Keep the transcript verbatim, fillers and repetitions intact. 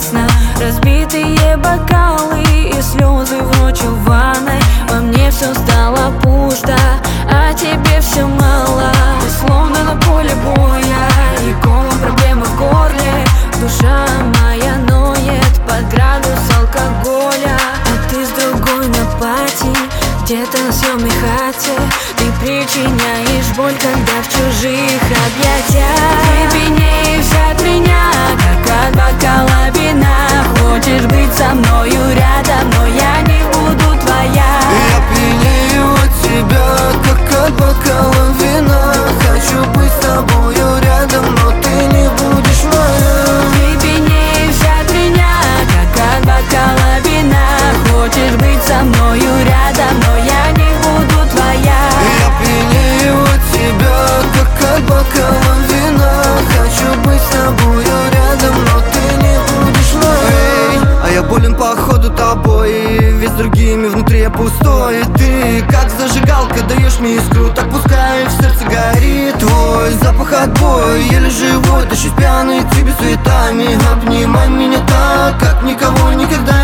ясно. Разбитые бокалы и слезы в ночь в ванной. Во мне все стало пусто, а тебе все мало. Ты словно на поле боя, и колом проблемы в горле. Душа моя ноет под градус алкоголя. А ты с другой на пати, где-то на съемной хате. Ты причиняешь боль, когда в чужих объятиях. Ты пьянеешь от меня, как от бокала вина. Хочешь быть со мною рядом, но я не буду твоя. Я пьянею от тебя, как от бокала вина. Хочу быть с тобою рядом, но ты не будешь моя. Ты пьянеешь от меня, как от бокала вина. Хочешь быть со мною рядом, но я не буду твоя. Я пьянею от тебя, как от бокала вина. Хочу быть с тобою рядом, но ты не будешь моей. А я болен походу тобой, весь другими внутри я пустой. И ты как зажигалка даешь мне искру, так пускай в сердце горит. Твой запах отбой, еле живой, тащусь пьяный к тебе суетами. Обнимай меня так, как никого никогда